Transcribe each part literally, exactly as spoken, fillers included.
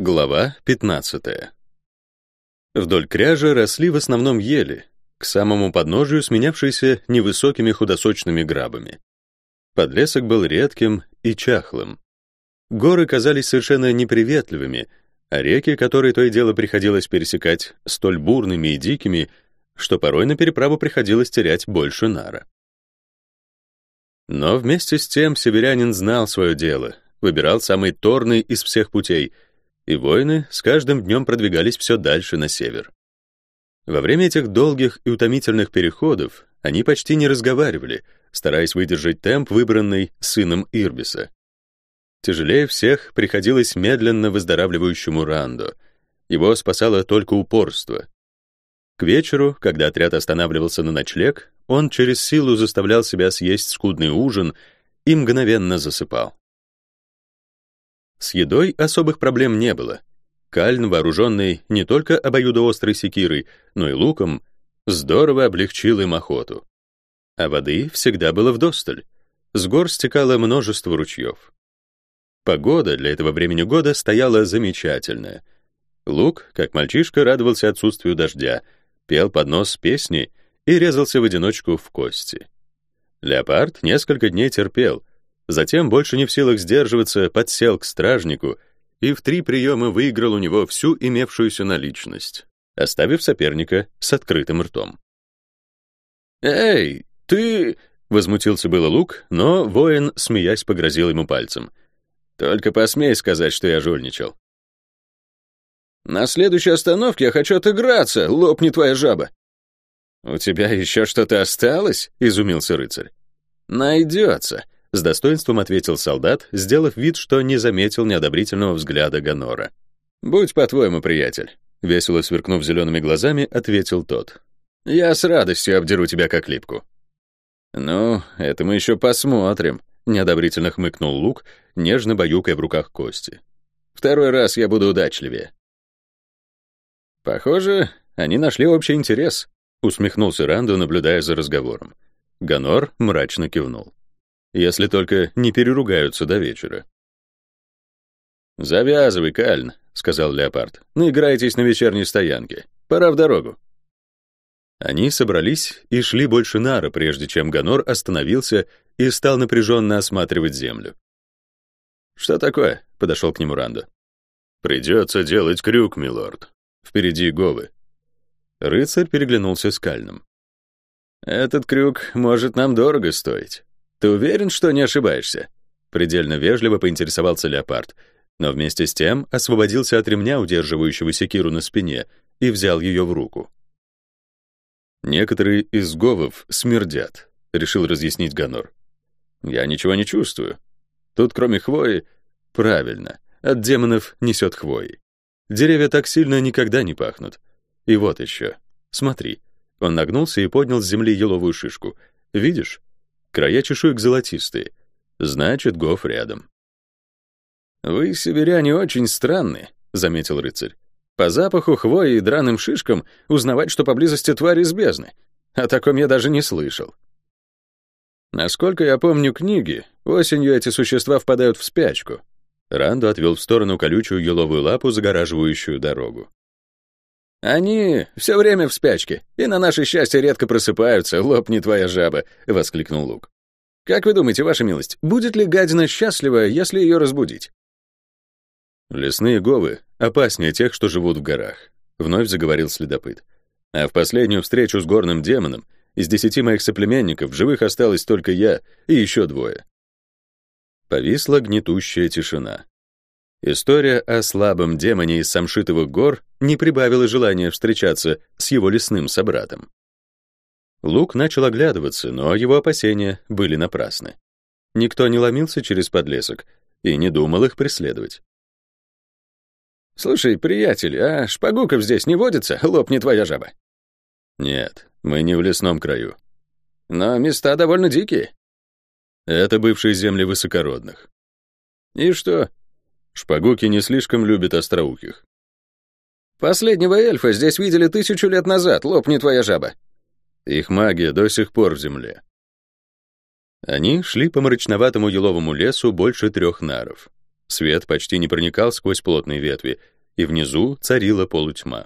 Глава пятнадцатая. Вдоль кряжа росли в основном ели, к самому подножию сменявшиеся невысокими худосочными грабами. Подлесок был редким и чахлым. Горы казались совершенно неприветливыми, а реки, которые то и дело приходилось пересекать, столь бурными и дикими, что порой на переправу приходилось терять больше нара. Но вместе с тем северянин знал свое дело, выбирал самый торный из всех путей, и воины с каждым днем продвигались все дальше на север. Во время этих долгих и утомительных переходов они почти не разговаривали, стараясь выдержать темп, выбранный сыном Ирбиса. Тяжелее всех приходилось медленно выздоравливающему Рандо. Его спасало только упорство. К вечеру, когда отряд останавливался на ночлег, он через силу заставлял себя съесть скудный ужин и мгновенно засыпал. С едой особых проблем не было. Кальн, вооруженный не только обоюдоострой секирой, но и луком, здорово облегчил им охоту. А воды всегда было вдосталь. С гор стекало множество ручьев. Погода для этого времени года стояла замечательная. Лук, как мальчишка, радовался отсутствию дождя, пел под нос песни и резался в одиночку в кости. Леопард несколько дней терпел, затем, больше не в силах сдерживаться, подсел к стражнику и в три приема выиграл у него всю имевшуюся наличность, оставив соперника с открытым ртом. «Эй, ты...» — возмутился было Лук, но воин, смеясь, погрозил ему пальцем. «Только посмей сказать, что я жульничал». «На следующей остановке я хочу отыграться, лопни твоя жаба». «У тебя еще что-то осталось?» — изумился рыцарь. «Найдется», — с достоинством ответил солдат, сделав вид, что не заметил неодобрительного взгляда Ганора. «Будь по-твоему, приятель», — весело сверкнув зелеными глазами, ответил тот. «Я с радостью обдеру тебя как липку». «Ну, это мы еще посмотрим», — неодобрительно хмыкнул Лук, нежно баюкая в руках кости. «Второй раз я буду удачливее». «Похоже, они нашли общий интерес», — усмехнулся Рандо, наблюдая за разговором. Ганор мрачно кивнул. «Если только не переругаются до вечера». «Завязывай, Кальн», — сказал Леопард. «Наиграйтесь на вечерней стоянке. Пора в дорогу». Они собрались и шли больше нара, прежде чем Ганор остановился и стал напряженно осматривать землю. «Что такое?» — подошел к нему Рандо. «Придется делать крюк, милорд. Впереди Говы». Рыцарь переглянулся с Кальном. «Этот крюк может нам дорого стоить. Ты уверен, что не ошибаешься?» Предельно вежливо поинтересовался Леопард, но вместе с тем освободился от ремня, удерживающего секиру на спине, и взял ее в руку. «Некоторые из говов смердят», — решил разъяснить Ганор. «Я ничего не чувствую. Тут, кроме хвои...» «Правильно, от демонов несет хвоей. Деревья так сильно никогда не пахнут. И вот еще. Смотри». Он нагнулся и поднял с земли еловую шишку. «Видишь? Края чешуек золотистые. Значит, гов рядом». «Вы, северяне, очень странны», — заметил рыцарь. «По запаху хвои и драным шишкам узнавать, что поблизости тварь из бездны. О таком я даже не слышал». «Насколько я помню книги, осенью эти существа впадают в спячку». Рандо отвел в сторону колючую еловую лапу, загораживающую дорогу. «Они все время в спячке, и на наше счастье редко просыпаются, лопни твоя жаба», — воскликнул Лук. «Как вы думаете, ваша милость, будет ли гадина счастлива, если ее разбудить?» «Лесные говы опаснее тех, что живут в горах», — вновь заговорил следопыт. «А в последнюю встречу с горным демоном из десяти моих соплеменников в живых осталось только я и еще двое». Повисла гнетущая тишина. История о слабом демоне из Самшитовых гор не прибавила желания встречаться с его лесным собратом. Лук начал оглядываться, но его опасения были напрасны. Никто не ломился через подлесок и не думал их преследовать. «Слушай, приятель, а шпагуков здесь не водится? Лопни твоя жаба». «Нет, мы не в лесном краю». «Но места довольно дикие». «Это бывшие земли высокородных». «И что?» «Шпагуки не слишком любят остроухих». «Последнего эльфа здесь видели тысячу лет назад, лопни твоя жаба». «Их магия до сих пор в земле». Они шли по мрачноватому еловому лесу больше трех наров. Свет почти не проникал сквозь плотные ветви, и внизу царила полутьма.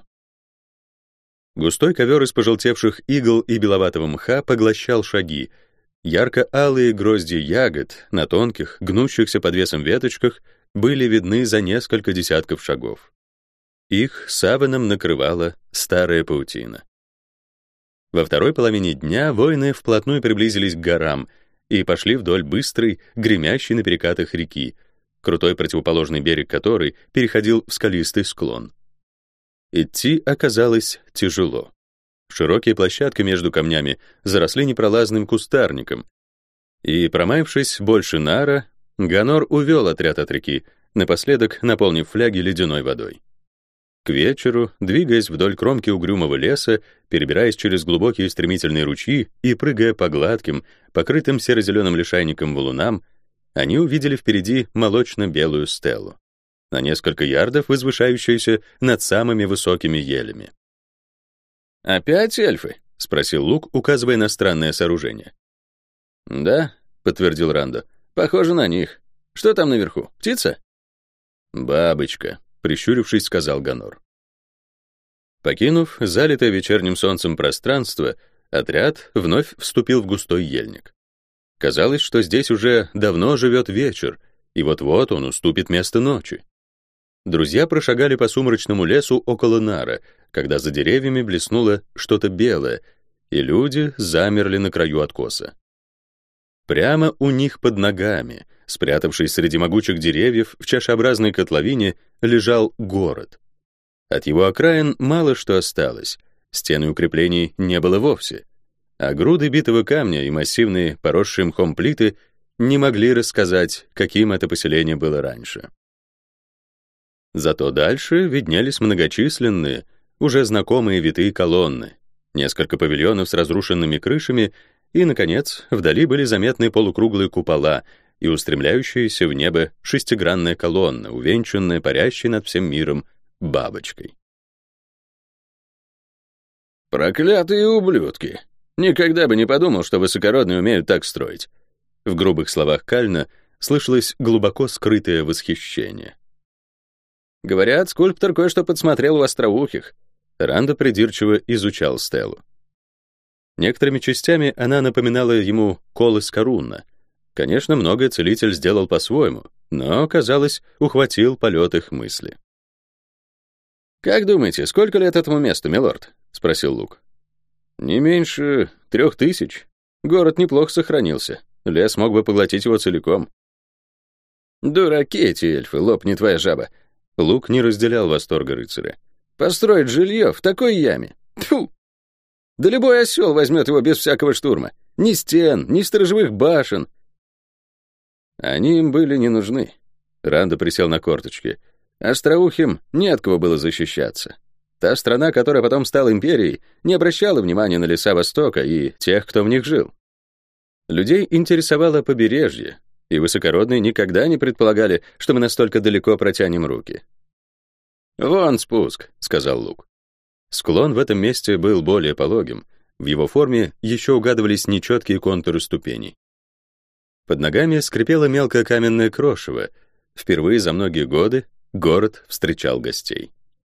Густой ковер из пожелтевших игл и беловатого мха поглощал шаги. Ярко-алые грозди ягод на тонких, гнущихся под весом веточках были видны за несколько десятков шагов. Их саваном накрывала старая паутина. Во второй половине дня воины вплотную приблизились к горам и пошли вдоль быстрой, гремящей на перекатах реки, крутой противоположный берег которой переходил в скалистый склон. Идти оказалось тяжело. Широкие площадки между камнями заросли непролазным кустарником, и, промаявшись больше нара, Ганор увел отряд от реки, напоследок наполнив фляги ледяной водой. К вечеру, двигаясь вдоль кромки угрюмого леса, перебираясь через глубокие стремительные ручьи и прыгая по гладким, покрытым серо-зеленым лишайником валунам, они увидели впереди молочно-белую стелу, на несколько ярдов возвышающуюся над самыми высокими елями. «Опять эльфы?» — спросил Лук, указывая на странное сооружение. «Да», — подтвердил Рандо, — «похоже на них. Что там наверху, птица?» «Бабочка», — прищурившись, сказал Ганор. Покинув залитое вечерним солнцем пространство, отряд вновь вступил в густой ельник. Казалось, что здесь уже давно живет вечер, и вот-вот он уступит место ночи. Друзья прошагали по сумрачному лесу около нара, когда за деревьями блеснуло что-то белое, и люди замерли на краю откоса. Прямо у них под ногами, спрятавшись среди могучих деревьев в чашеобразной котловине, лежал город. От его окраин мало что осталось, стены укреплений не было вовсе, а груды битого камня и массивные, поросшие мхом плиты не могли рассказать, каким это поселение было раньше. Зато дальше виднелись многочисленные, уже знакомые витые колонны, несколько павильонов с разрушенными крышами, и, наконец, вдали были заметны полукруглые купола и устремляющаяся в небо шестигранная колонна, увенчанная парящей над всем миром бабочкой. «Проклятые ублюдки! Никогда бы не подумал, что высокородные умеют так строить!» В грубых словах Кальна слышалось глубоко скрытое восхищение. «Говорят, скульптор кое-что подсмотрел у остроухих». Рандо придирчиво изучал стелу. Некоторыми частями она напоминала ему колос Карунна. Конечно, многое целитель сделал по-своему, но, казалось, ухватил полет их мысли. «Как думаете, сколько лет этому месту, милорд?» — спросил Лук. «Не меньше трех тысяч. Город неплохо сохранился. Лес мог бы поглотить его целиком». «Дураки эти эльфы, лопни твоя жаба!» Лук не разделял восторга рыцаря. «Построить жилье в такой яме! Тьфу! Да любой осел возьмет его без всякого штурма. Ни стен, ни сторожевых башен». Они им были не нужны. Рандо присел на корточки. Остроухим не от кого было защищаться. Та страна, которая потом стала империей, не обращала внимания на леса Востока и тех, кто в них жил. Людей интересовало побережье, и высокородные никогда не предполагали, что мы настолько далеко протянем руки. «Вон спуск», — сказал Лук. Склон в этом месте был более пологим, в его форме еще угадывались нечеткие контуры ступеней. Под ногами скрипело мелкое каменное крошево. Впервые за многие годы город встречал гостей.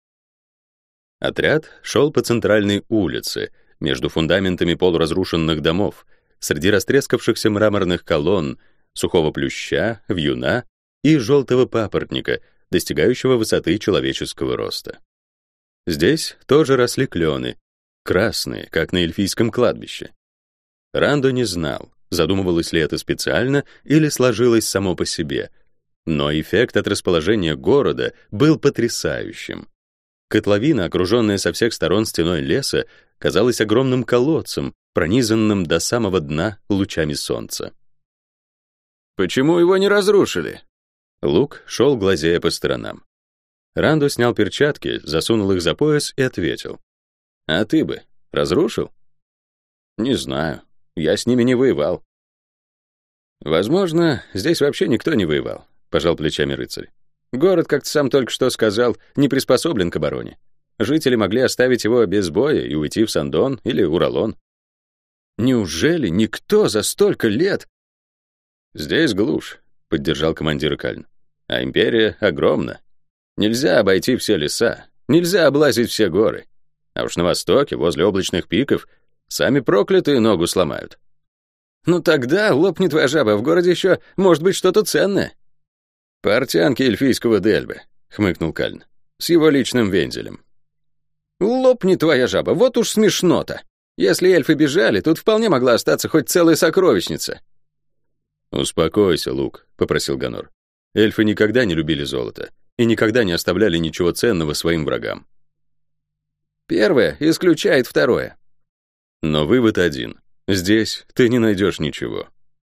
Отряд шел по центральной улице, между фундаментами полуразрушенных домов, среди растрескавшихся мраморных колонн, сухого плюща, вьюна и желтого папоротника, достигающего высоты человеческого роста. Здесь тоже росли клены, красные, как на эльфийском кладбище. Рандо не знал, задумывалось ли это специально или сложилось само по себе, но эффект от расположения города был потрясающим. Котловина, окруженная со всех сторон стеной леса, казалась огромным колодцем, пронизанным до самого дна лучами солнца. «Почему его не разрушили?» Лук шел, глазея по сторонам. Рандо снял перчатки, засунул их за пояс и ответил. «А ты бы разрушил?» «Не знаю. Я с ними не воевал». «Возможно, здесь вообще никто не воевал», — пожал плечами рыцарь. «Город, как ты сам только что сказал, не приспособлен к обороне. Жители могли оставить его без боя и уйти в Сандон или Уралон». «Неужели никто за столько лет...» «Здесь глушь», — поддержал командир Кальн. А империя огромна. Нельзя обойти все леса, нельзя облазить все горы. А уж на востоке, возле облачных пиков, сами проклятые ногу сломают. Ну тогда, лопни твоя жаба, в городе еще может быть что-то ценное. Портянки эльфийского Дельбы, хмыкнул Кальн, с его личным вензелем. Лопни твоя жаба, вот уж смешно-то. Если эльфы бежали, тут вполне могла остаться хоть целая сокровищница. «Успокойся, Лук», — попросил Ганор. «Эльфы никогда не любили золото и никогда не оставляли ничего ценного своим врагам». «Первое исключает второе». Но вывод один. Здесь ты не найдешь ничего.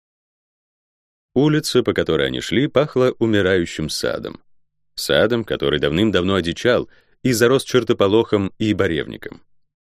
Улица, по которой они шли, пахла умирающим садом. Садом, который давным-давно одичал и зарос чертополохом и боревником.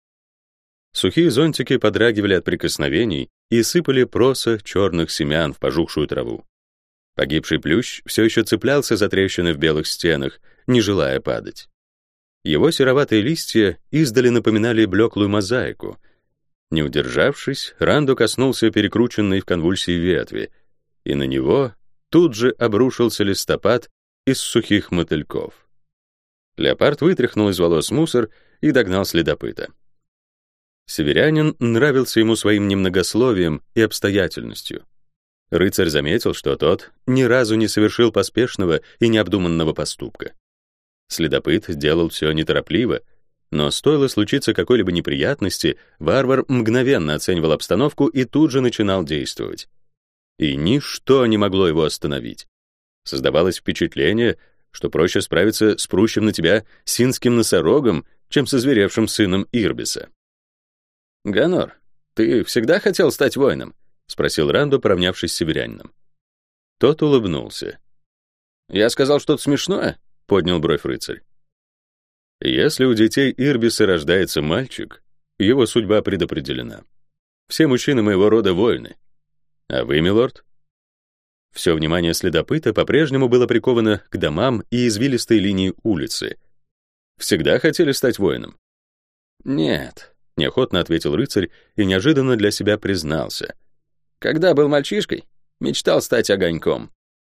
Сухие зонтики подрагивали от прикосновений и сыпали проса черных семян в пожухшую траву. Погибший плющ все еще цеплялся за трещины в белых стенах, не желая падать. Его сероватые листья издали напоминали блеклую мозаику. Не удержавшись, Рандо коснулся перекрученной в конвульсии ветви, и на него тут же обрушился листопад из сухих мотыльков. Леопард вытряхнул из волос мусор и догнал следопыта. Северянин нравился ему своим немногословием и обстоятельностью. Рыцарь заметил, что тот ни разу не совершил поспешного и необдуманного поступка. Следопыт делал все неторопливо, но стоило случиться какой-либо неприятности, варвар мгновенно оценивал обстановку и тут же начинал действовать. И ничто не могло его остановить. Создавалось впечатление, что проще справиться с прущим на тебя синским носорогом, чем со зверевшим сыном Ирбиса. «Ганор, ты всегда хотел стать воином?» — спросил Рандо, поравнявшись с северянином. Тот улыбнулся. «Я сказал что-то смешное?» — поднял бровь рыцарь. «Если у детей Ирбиса рождается мальчик, его судьба предопределена. Все мужчины моего рода воины. А вы, милорд?» Все внимание следопыта по-прежнему было приковано к домам и извилистой линии улицы. «Всегда хотели стать воином?» «Нет», — неохотно ответил рыцарь и неожиданно для себя признался. «Когда был мальчишкой, мечтал стать огоньком».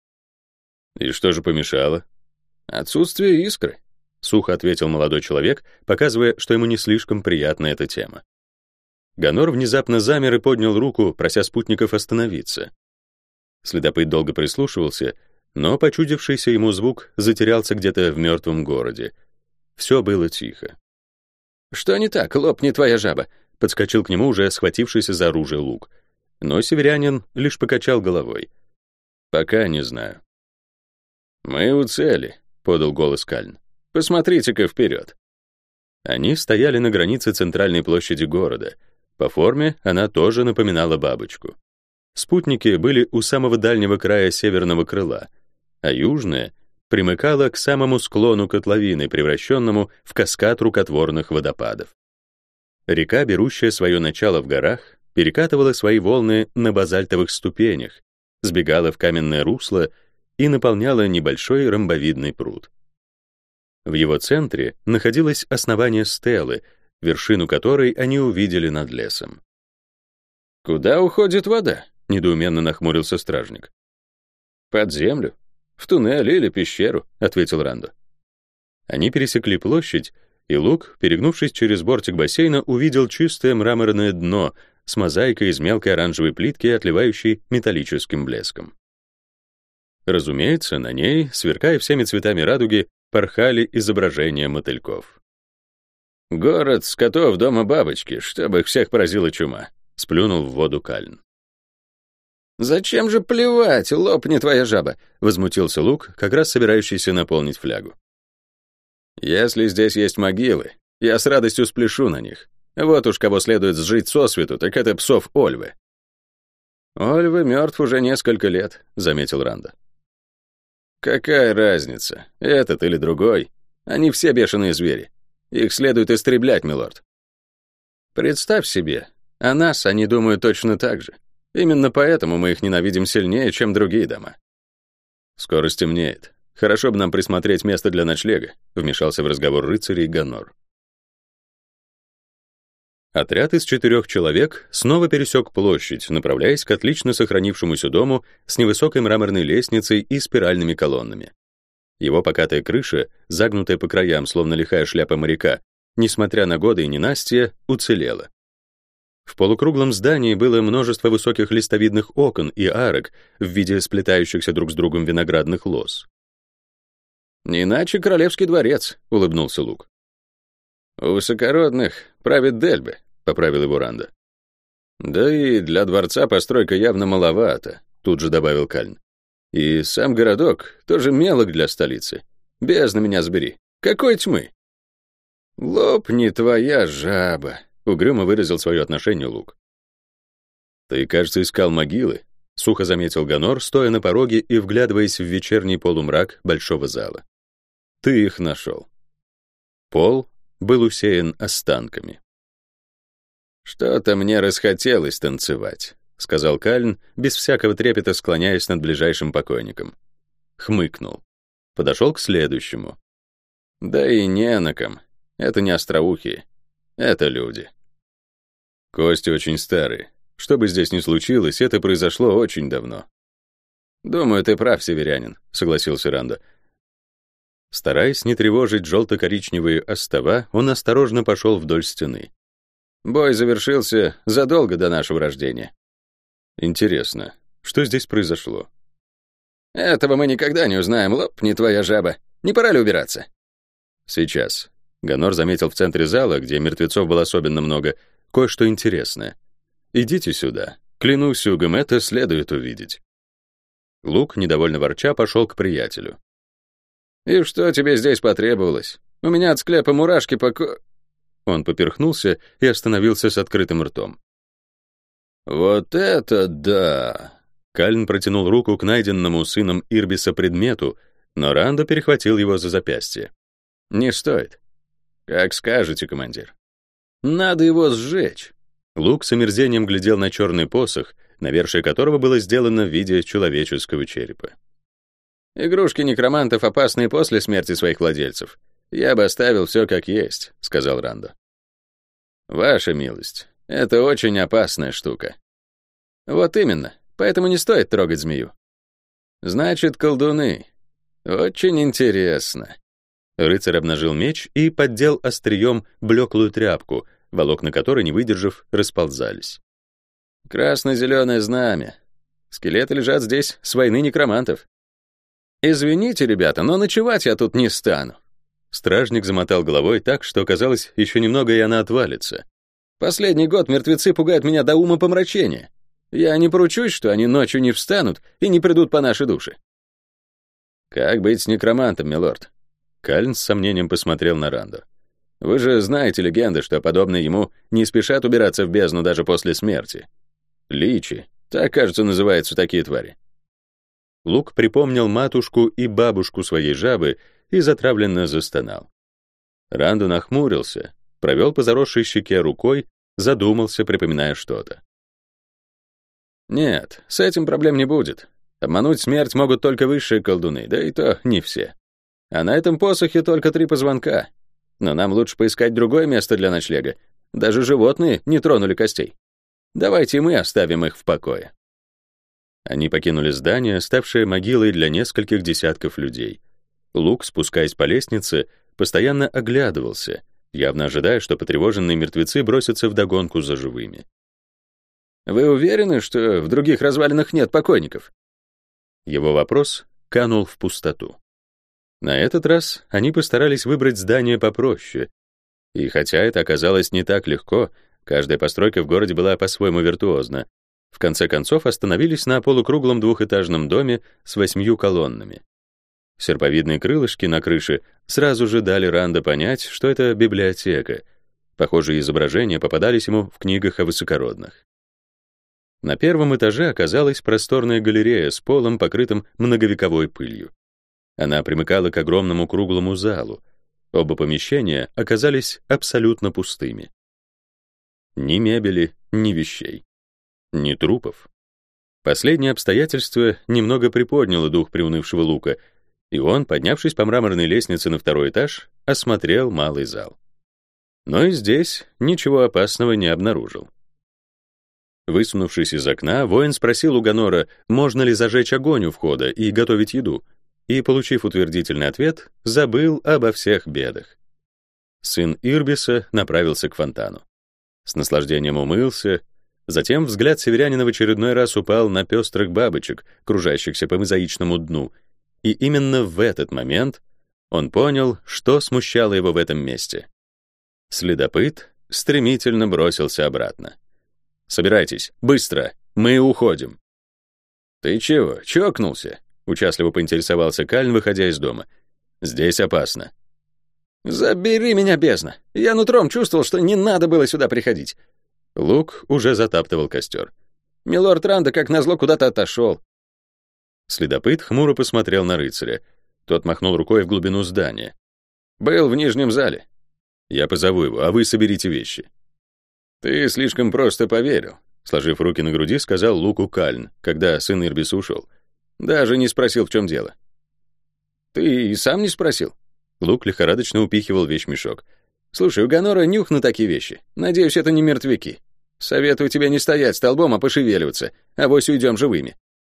«И что же помешало?» «Отсутствие искры», — сухо ответил молодой человек, показывая, что ему не слишком приятна эта тема. Ганор внезапно замер и поднял руку, прося спутников остановиться. Следопыт долго прислушивался, но почудившийся ему звук затерялся где-то в мертвом городе. Все было тихо. «Что не так, лопни твоя жаба?» — подскочил к нему уже схватившийся за оружие Лук. Но северянин лишь покачал головой. «Пока не знаю». «Мы у цели», — подал голос Кальн. «Посмотрите-ка вперед». Они стояли на границе центральной площади города. По форме она тоже напоминала бабочку. Спутники были у самого дальнего края северного крыла, а южная примыкала к самому склону котловины, превращенному в каскад рукотворных водопадов. Река, берущая свое начало в горах, перекатывала свои волны на базальтовых ступенях, сбегала в каменное русло и наполняла небольшой ромбовидный пруд. В его центре находилось основание стелы, вершину которой они увидели над лесом. «Куда уходит вода?» — недоуменно нахмурился стражник. «Под землю, в туннель или пещеру», — ответил Рандо. Они пересекли площадь, и Лук, перегнувшись через бортик бассейна, увидел чистое мраморное дно с мозаикой из мелкой оранжевой плитки, отливающей металлическим блеском. Разумеется, на ней, сверкая всеми цветами радуги, порхали изображения мотыльков. «Город скотов дома бабочки, чтобы их всех поразила чума», — сплюнул в воду Кальн. «Зачем же плевать, лопни твоя жаба?» — возмутился Лук, как раз собирающийся наполнить флягу. «Если здесь есть могилы, я с радостью спляшу на них. Вот уж кого следует сжить сосвету, так это псов Ольвы». «Ольвы мертв уже несколько лет», — заметил Рандо. «Какая разница, этот или другой? Они все бешеные звери. Их следует истреблять, милорд». «Представь себе, о нас они думают точно так же. Именно поэтому мы их ненавидим сильнее, чем другие дома». «Скоро стемнеет. Хорошо бы нам присмотреть место для ночлега», — вмешался в разговор рыцарей Ганор. Отряд из четырех человек снова пересек площадь, направляясь к отлично сохранившемуся дому с невысокой мраморной лестницей и спиральными колоннами. Его покатая крыша, загнутая по краям, словно лихая шляпа моряка, несмотря на годы и ненастье, уцелела. В полукруглом здании было множество высоких листовидных окон и арок в виде сплетающихся друг с другом виноградных лоз. «Не иначе королевский дворец», — улыбнулся Лук. «У высокородных правит Дельбе», — поправил его Ранда. «Да и для дворца постройка явно маловато», — тут же добавил Кальн. «И сам городок тоже мелок для столицы. Бездна меня сбери. Какой тьмы?» «Лопни твоя жаба», — угрюмо выразил свое отношение Лук. «Ты, кажется, искал могилы», — сухо заметил Ганор, стоя на пороге и вглядываясь в вечерний полумрак большого зала. «Ты их нашел». Пол был усеян останками. «Что-то мне расхотелось танцевать», — сказал Кальн, без всякого трепета склоняясь над ближайшим покойником. Хмыкнул. Подошел к следующему. «Да и не на ком. Это не остроухие. Это люди». «Кости очень старые. Что бы здесь ни случилось, это произошло очень давно». «Думаю, ты прав, северянин», — согласился Ранда. Стараясь не тревожить желто-коричневые остова, он осторожно пошел вдоль стены. Бой завершился задолго до нашего рождения. Интересно, что здесь произошло? Этого мы никогда не узнаем, лопни твоя жаба. Не пора ли убираться? Сейчас. Ганор заметил в центре зала, где мертвецов было особенно много, кое-что интересное. Идите сюда. Клянусь, Угом, это следует увидеть. Лук, недовольно ворча, пошел к приятелю. «И что тебе здесь потребовалось? У меня от склепа мурашки поко...» Он поперхнулся и остановился с открытым ртом. «Вот это да!» Кальн протянул руку к найденному сыном Ирбиса предмету, но Ранда перехватил его за запястье. «Не стоит. Как скажете, командир. Надо его сжечь». Лук с омерзением глядел на черный посох, навершие которого было сделано в виде человеческого черепа. «Игрушки некромантов опасны после смерти своих владельцев. Я бы оставил все как есть», — сказал Ранда. «Ваша милость, это очень опасная штука». «Вот именно, поэтому не стоит трогать змею». «Значит, колдуны. Очень интересно». Рыцарь обнажил меч и поддел острием блеклую тряпку, волокна которой, не выдержав, расползались. «Красно-зеленое знамя. Скелеты лежат здесь с войны некромантов. Извините, ребята, но ночевать я тут не стану». Стражник замотал головой так, что, казалось, еще немного и она отвалится. «Последний год мертвецы пугают меня до умопомрачения. Я не поручусь, что они ночью не встанут и не придут по нашей душе». «Как быть с некромантом, милорд?» Кальн с сомнением посмотрел на Ранду. «Вы же знаете легенды, что подобные ему не спешат убираться в бездну даже после смерти. Личи, так, кажется, называются такие твари». Лук припомнил матушку и бабушку своей жабы и затравленно застонал. Ранду нахмурился, провел по заросшей щеке рукой, задумался, припоминая что-то. «Нет, с этим проблем не будет. Обмануть смерть могут только высшие колдуны, да и то не все. А на этом посохе только три позвонка. Но нам лучше поискать другое место для ночлега. Даже животные не тронули костей. Давайте мы оставим их в покое». Они покинули здание, ставшее могилой для нескольких десятков людей. Лук, спускаясь по лестнице, постоянно оглядывался, явно ожидая, что потревоженные мертвецы бросятся вдогонку за живыми. «Вы уверены, что в других развалинах нет покойников?» Его вопрос канул в пустоту. На этот раз они постарались выбрать здание попроще. И хотя это оказалось не так легко, каждая постройка в городе была по-своему виртуозна, в конце концов остановились на полукруглом двухэтажном доме с восьмью колоннами. Серповидные крылышки на крыше сразу же дали Ранда понять, что это библиотека. Похожие изображения попадались ему в книгах о высокородных. На первом этаже оказалась просторная галерея с полом, покрытым многовековой пылью. Она примыкала к огромному круглому залу. Оба помещения оказались абсолютно пустыми. Ни мебели, ни вещей. Ни трупов. Последнее обстоятельство немного приподняло дух приунывшего Лука, и он, поднявшись по мраморной лестнице на второй этаж, осмотрел малый зал. Но и здесь ничего опасного не обнаружил. Высунувшись из окна, воин спросил у Ганора, можно ли зажечь огонь у входа и готовить еду. и, получив утвердительный ответ, забыл обо всех бедах. Сын Ирбиса направился к фонтану. С наслаждением умылся, затем взгляд северянина в очередной раз упал на пестрых бабочек, кружащихся по мозаичному дну, и именно в этот момент он понял, что смущало его в этом месте. Следопыт стремительно бросился обратно. «Собирайтесь, быстро, мы уходим». «Ты чего, чокнулся?» — участливо поинтересовался Кальн, выходя из дома. «Здесь опасно». «Забери меня, бездна! Я нутром чувствовал, что не надо было сюда приходить». Лук уже затаптывал костер. «Милорд Ранда, как назло, куда-то отошел». Следопыт хмуро посмотрел на рыцаря. Тот махнул рукой в глубину здания. «Был в нижнем зале». «Я позову его, а вы соберите вещи». «Ты слишком просто поверил», — сложив руки на груди, сказал Луку Кальн, когда сын Ирбиса ушел. «Даже не спросил, в чем дело». «Ты и сам не спросил?» Лук лихорадочно упихивал вещмешок. «Слушай, у Ганора нюх на такие вещи. Надеюсь, это не мертвяки. Советую тебе не стоять столбом, а пошевеливаться. Авось уйдем живыми».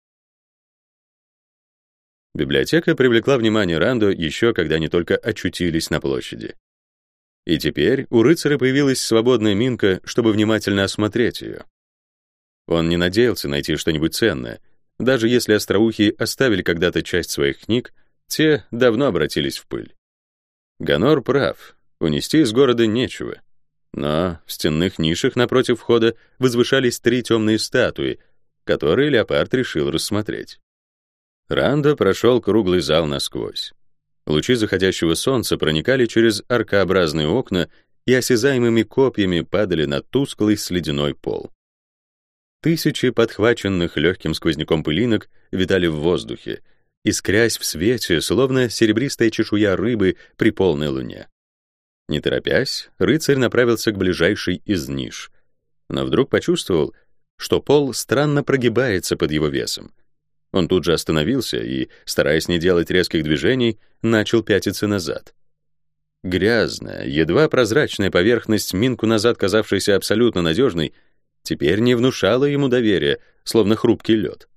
Библиотека привлекла внимание Рандо еще когда они только очутились на площади. И теперь у рыцаря появилась свободная минка, чтобы внимательно осмотреть ее. Он не надеялся найти что-нибудь ценное. Даже если остроухие оставили когда-то часть своих книг, те давно обратились в пыль. Ганор прав, унести из города нечего. Но в стенных нишах напротив входа возвышались три темные статуи, которые леопард решил рассмотреть. Рандо прошел круглый зал насквозь. Лучи заходящего солнца проникали через аркообразные окна и осязаемыми копьями падали на тусклый следяной пол. Тысячи подхваченных легким сквозняком пылинок витали в воздухе, искрясь в свете, словно серебристая чешуя рыбы при полной луне. Не торопясь, рыцарь направился к ближайшей из ниш, но вдруг почувствовал, что пол странно прогибается под его весом. Он тут же остановился и, стараясь не делать резких движений, начал пятиться назад. Грязная, едва прозрачная поверхность, минку назад казавшаяся абсолютно надежной, теперь не внушала ему доверия, словно хрупкий лед.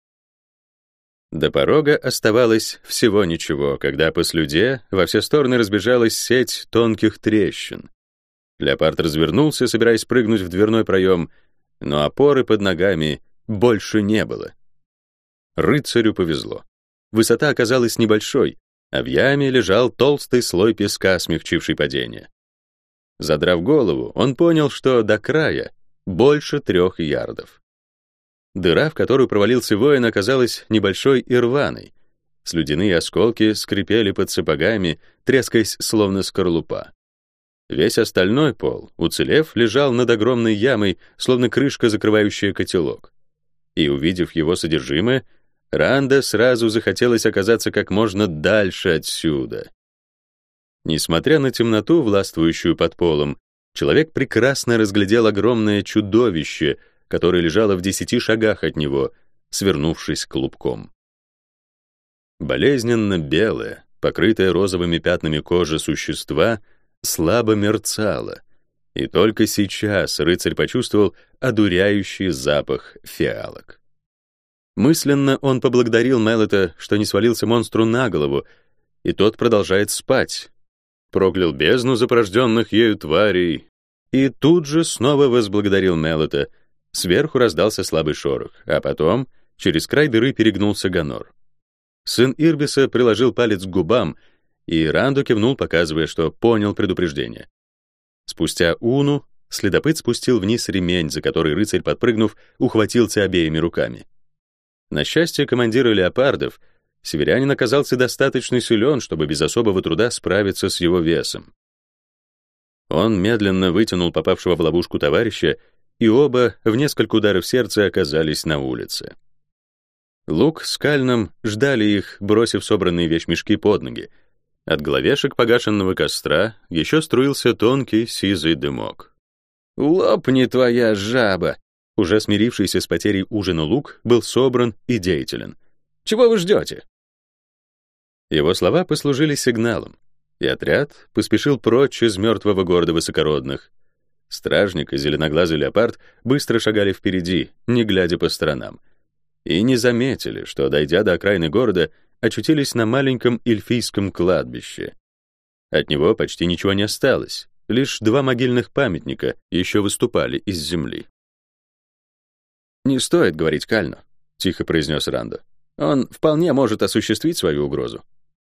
До порога оставалось всего ничего, когда по слюде во все стороны разбежалась сеть тонких трещин. Леопард развернулся, собираясь прыгнуть в дверной проем, но опоры под ногами больше не было. Рыцарю повезло. Высота оказалась небольшой, а в яме лежал толстый слой песка, смягчивший падение. Задрав голову, он понял, что до края больше трех ярдов. Дыра, в которую провалился воин, оказалась небольшой и рваной. Слюдяные осколки скрипели под сапогами, трескаясь, словно скорлупа. Весь остальной пол, уцелев, лежал над огромной ямой, словно крышка, закрывающая котелок. И, увидев его содержимое, Ранда сразу захотелось оказаться как можно дальше отсюда. Несмотря на темноту, властвующую под полом, человек прекрасно разглядел огромное чудовище, которое лежало в десяти шагах от него, свернувшись клубком. Болезненно белое, покрытое розовыми пятнами кожа существа, слабо мерцало, и только сейчас рыцарь почувствовал одуряющий запах фиалок. Мысленно он поблагодарил Меллета, что не свалился монстру на голову, и тот продолжает спать. Проклял бездну за порожденных ею тварей, и тут же снова возблагодарил Меллета. Сверху раздался слабый шорох, а потом через край дыры перегнулся Ганор. Сын Ирбиса приложил палец к губам, и Рандо кивнул, показывая, что понял предупреждение. Спустя уну следопыт спустил вниз ремень, за который рыцарь, подпрыгнув, ухватился обеими руками. На счастье командира леопардов, северянин оказался достаточно силен, чтобы без особого труда справиться с его весом. Он медленно вытянул попавшего в ловушку товарища, и оба в несколько ударов сердца оказались на улице. Лук с Кальном ждали их, бросив собранные вещмешки под ноги. От головешек погашенного костра еще струился тонкий сизый дымок. «Лопни твоя жаба!» Уже смирившийся с потерей ужина Лук был собран и деятелен. «Чего вы ждете?» Его слова послужили сигналом, и отряд поспешил прочь из мертвого города высокородных. Стражник и зеленоглазый леопард быстро шагали впереди, не глядя по сторонам, и не заметили, что, дойдя до окраины города, очутились на маленьком эльфийском кладбище. От него почти ничего не осталось, лишь два могильных памятника еще выступали из земли. «Не стоит говорить Кальну», — тихо произнес Рандо. «Он вполне может осуществить свою угрозу».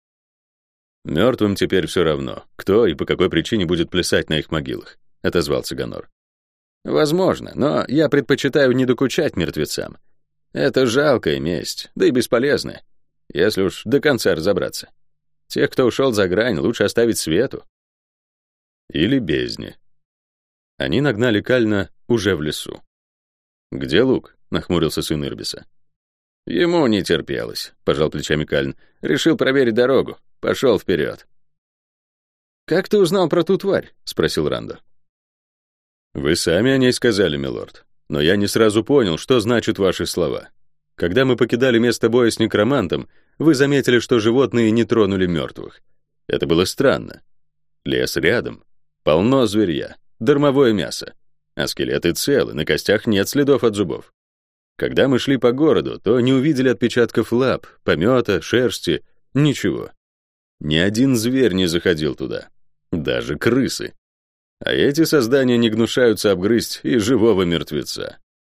«Мертвым теперь все равно, кто и по какой причине будет плясать на их могилах», — отозвался Гонор. «Возможно, но я предпочитаю не докучать мертвецам. Это жалкая месть, да и бесполезная, если уж до конца разобраться. Тех, кто ушел за грань, лучше оставить свету». Или бездне. Они нагнали Кальна уже в лесу. «Где Лук?» — нахмурился сын Ирбиса. «Ему не терпелось», — пожал плечами Кальн. «Решил проверить дорогу. Пошел вперед». «Как ты узнал про ту тварь?» — спросил Рандо. «Вы сами о ней сказали, милорд. Но я не сразу понял, что значат ваши слова. Когда мы покидали место боя с некромантом, вы заметили, что животные не тронули мертвых. Это было странно. Лес рядом, полно зверья, дармовое мясо. А скелеты целы, на костях нет следов от зубов. Когда мы шли по городу, то не увидели отпечатков лап, помета, шерсти, ничего. Ни один зверь не заходил туда, даже крысы. А эти создания не гнушаются обгрызть и живого мертвеца.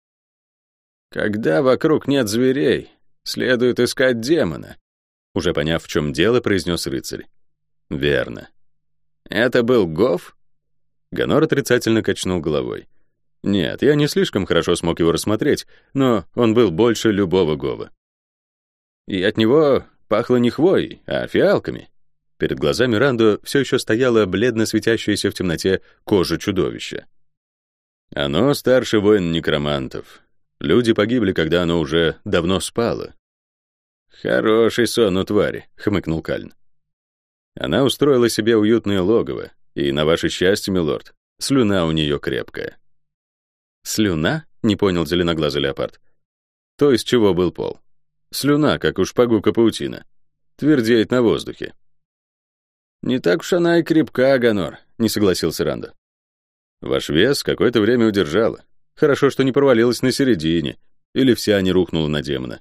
Когда вокруг нет зверей, следует искать демона, уже поняв, в чем дело, произнес рыцарь. Верно. Это был Гоф? Гонор отрицательно качнул головой. Нет, я не слишком хорошо смог его рассмотреть, но он был больше любого Гова. И от него пахло не хвоей, а фиалками. Перед глазами Рандо все еще стояла бледно светящаяся в темноте кожа чудовища. Оно старше воин некромантов. Люди погибли, когда оно уже давно спало. «Хороший сон у твари», — хмыкнул Кальн. Она устроила себе уютное логово, и, на ваше счастье, милорд, слюна у нее крепкая. «Слюна?» — не понял зеленоглазый леопард. То, из чего был пол. Слюна, как у шпагука паутина. Твердеет на воздухе. «Не так уж она и крепка, Гонор», — не согласился Рандо. «Ваш вес какое-то время удержала. Хорошо, что не провалилась на середине, или вся не рухнула на демона».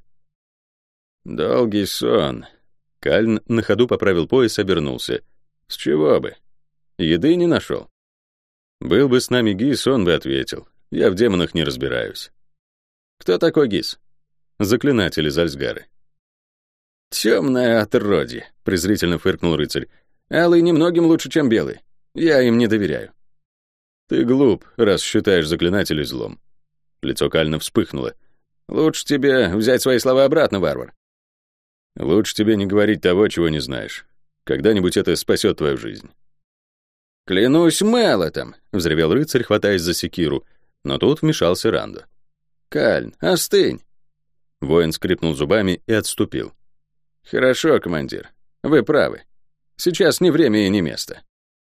«Долгий сон». Кальн на ходу поправил пояс, обернулся. «С чего бы? Еды не нашел?» «Был бы с нами Гис, он бы ответил. Я в демонах не разбираюсь». «Кто такой Гис?» «Заклинатель из Альсгары». «Темное отродье», — презрительно фыркнул рыцарь. «Алый немногим лучше, чем белый. Я им не доверяю». «Ты глуп, раз считаешь заклинателей злом». Лицо Кальна вспыхнуло. «Лучше тебе взять свои слова обратно, варвар». «Лучше тебе не говорить того, чего не знаешь. Когда-нибудь это спасет твою жизнь». «Клянусь Мэлотом», — взревел рыцарь, хватаясь за секиру, но тут вмешался Рандо. «Кальн, остынь». Воин скрипнул зубами и отступил. «Хорошо, командир, вы правы. Сейчас не время и не место».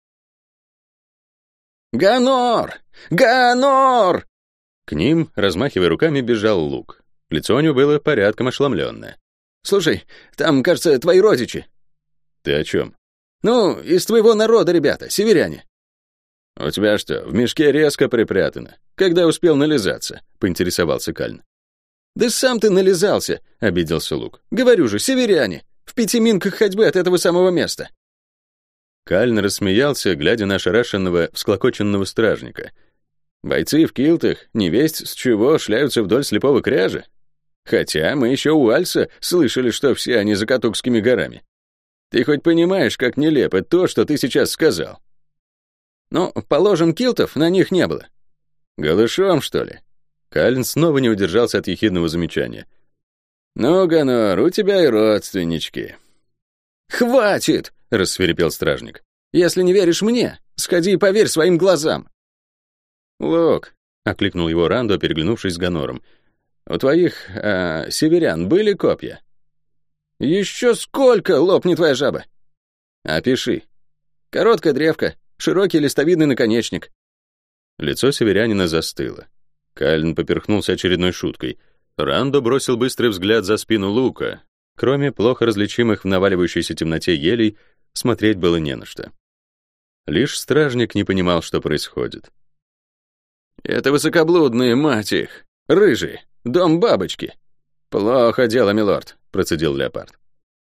«Гонор! Гонор!» К ним, размахивая руками, бежал Лук. Лицо у него было порядком ошеломленное. «Слушай, там, кажется, твои родичи». «Ты о чем?» «Ну, из твоего народа, ребята, северяне». «У тебя что, в мешке резко припрятано? Когда успел нализаться?» — поинтересовался Кальн. «Да сам ты нализался», — обиделся Лук. «Говорю же, северяне, в пяти минках ходьбы от этого самого места». Кальн рассмеялся, глядя на ошарашенного, всклокоченного стражника. «Бойцы в килтах, невесть с чего, шляются вдоль слепого кряжа? Хотя мы еще у Альса слышали, что все они за Катукскими горами. Ты хоть понимаешь, как нелепо то, что ты сейчас сказал?» «Ну, положим, килтов на них не было». «Голышом, что ли?» Кальн снова не удержался от ехидного замечания. «Ну, Гонор, у тебя и родственнички». «Хватит!» — рассвирепел стражник. «Если не веришь мне, сходи и поверь своим глазам». «Лук», — окликнул его Рандо, переглянувшись с Гонором, «у твоих э, северян были копья?» «Еще сколько, лопни твоя жаба!» «Опиши». «Короткая древка, широкий листовидный наконечник». Лицо северянина застыло. Кальн поперхнулся очередной шуткой. Рандо бросил быстрый взгляд за спину Лука. Кроме плохо различимых в наваливающейся темноте елей, смотреть было не на что. Лишь стражник не понимал, что происходит. «Это высокоблудные, мать их! Рыжие! Дом бабочки!» «Плохо дело, милорд», — процедил леопард.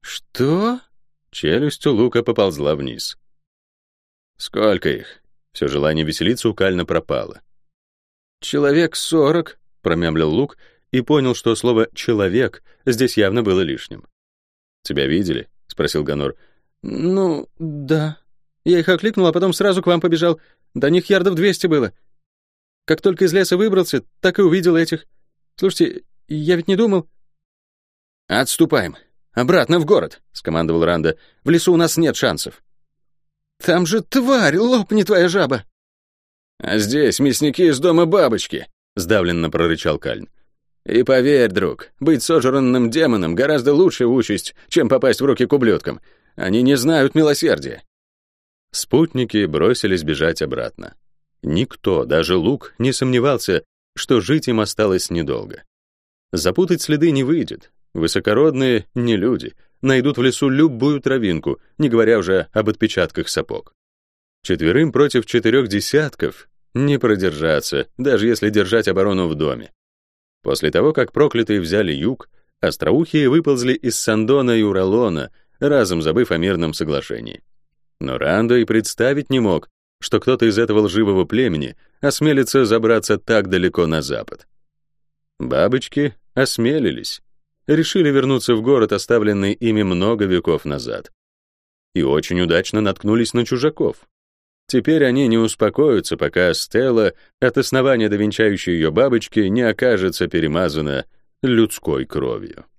«Что?» Челюсть у Лука поползла вниз. «Сколько их?» Все желание веселиться у Кальна пропало. «Человек сорок», — промямлил Лук и понял, что слово «человек» здесь явно было лишним. «Тебя видели?» — спросил Ганор. «Ну, да. Я их окликнул, а потом сразу к вам побежал. До них ярдов двести было. Как только из леса выбрался, так и увидел этих. Слушайте, я ведь не думал...» «Отступаем. Обратно в город», — скомандовал Ранда. «В лесу у нас нет шансов». «Там же тварь, лопни твоя жаба!» «А здесь мясники из дома бабочки», — сдавленно прорычал Кальн. «И поверь, друг, быть сожранным демоном гораздо лучшая участь, чем попасть в руки к ублюдкам. Они не знают милосердия». Спутники бросились бежать обратно. Никто, даже Лук, не сомневался, что жить им осталось недолго. Запутать следы не выйдет. Высокородные не люди, найдут в лесу любую травинку, не говоря уже об отпечатках сапог. Четверым против четырех десятков не продержаться, даже если держать оборону в доме. После того, как проклятые взяли юг, остроухие выползли из Сандона и Уралона, разом забыв о мирном соглашении. Но Рандо и представить не мог, что кто-то из этого лживого племени осмелится забраться так далеко на запад. Бабочки осмелились, решили вернуться в город, оставленный ими много веков назад. И очень удачно наткнулись на чужаков. Теперь они не успокоятся, пока Стелла от основания до венчающей ее бабочки не окажется перемазана людской кровью.